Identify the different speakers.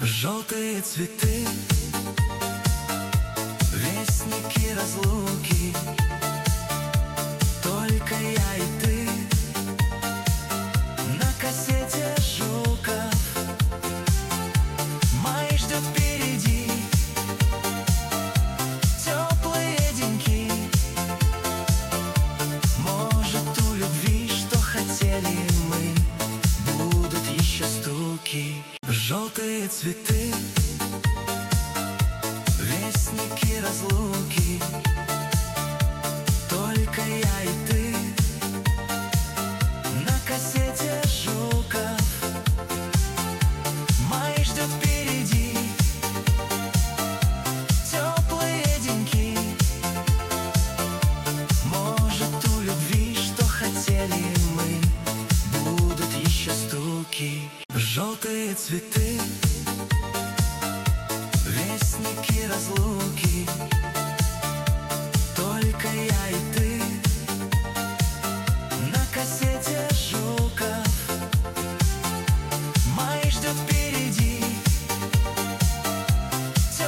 Speaker 1: Желтые цветы, вестники разлуки. Только я и ты на кассете Жуков. Май ждет впереди теплые деньки. Может, у любви, что хотели мы, будут еще стуки. Желтые цветы, вестники разлуки.